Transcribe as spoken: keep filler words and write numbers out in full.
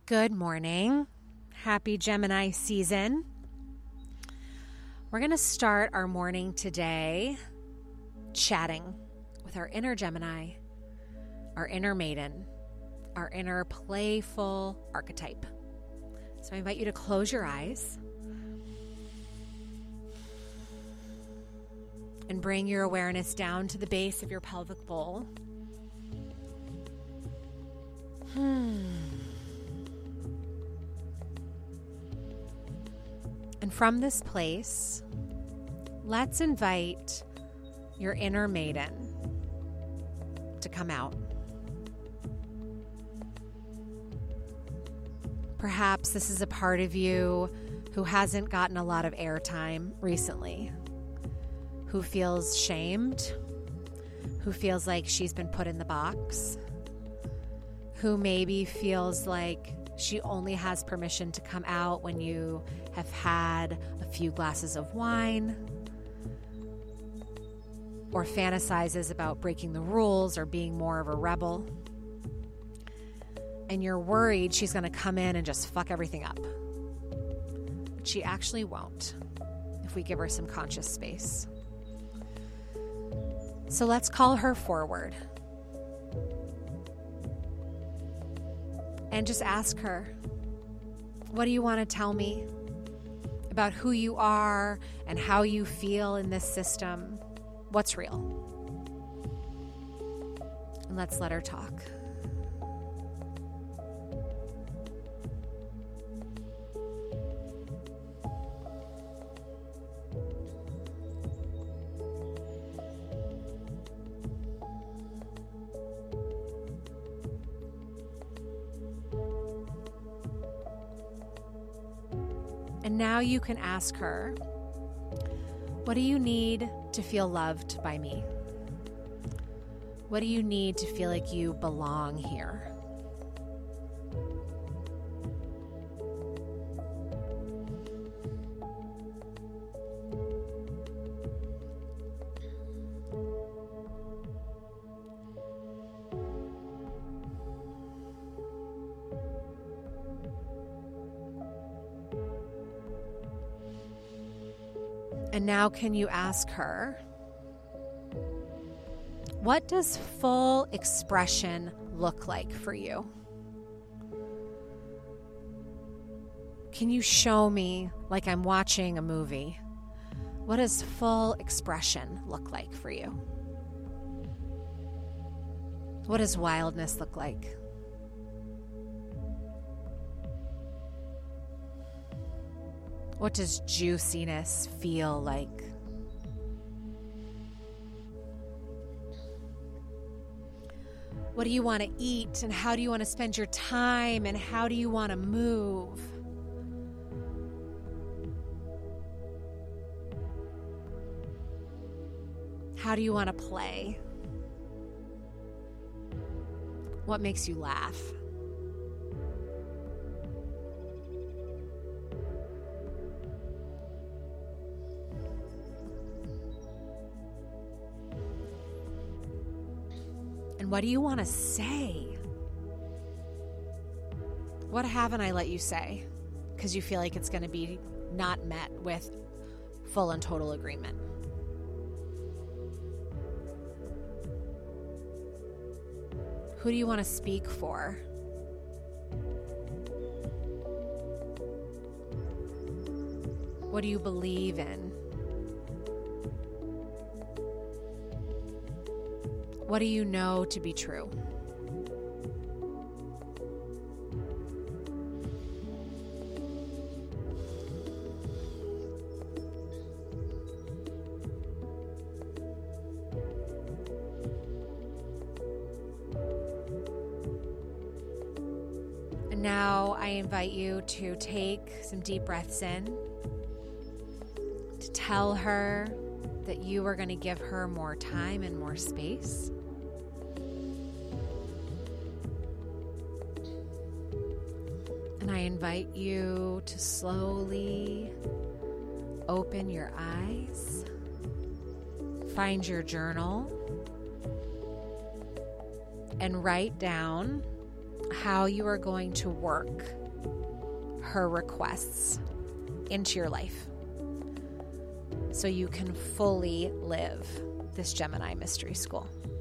Good morning. Happy Gemini season. We're going to start our morning today chatting with our inner Gemini, our inner maiden, our inner playful archetype. So I invite you to close your eyes and bring your awareness down to the base of your pelvic bowl. Hmm. And from this place, let's invite your inner maiden to come out. Perhaps this is a part of you who hasn't gotten a lot of airtime recently, who feels shamed, who feels like she's been put in the box, who maybe feels like she only has permission to come out when you have had a few glasses of wine, or fantasizes about breaking the rules or being more of a rebel. And you're worried she's going to come in and just fuck everything up. But she actually won't if we give her some conscious space. So let's call her forward. And just ask her, what do you want to tell me about who you are and how you feel in this system? What's real? And let's let her talk. And now you can ask her, what do you need to feel loved by me? What do you need to feel like you belong here? And now can you ask her, what does full expression look like for you? Can you show me, like I'm watching a movie, what does full expression look like for you? What does wildness look like? What does juiciness feel like? What do you want to eat, and how do you want to spend your time, and how do you want to move? How do you want to play? What makes you laugh? And what do you want to say? What haven't I let you say? Because you feel like it's going to be not met with full and total agreement. Who do you want to speak for? What do you believe in? What do you know to be true? And now I invite you to take some deep breaths in, to tell her that you are going to give her more time and more space. And I invite you to slowly open your eyes, find your journal, and write down how you are going to work her requests into your life so you can fully live this Gemini mystery school.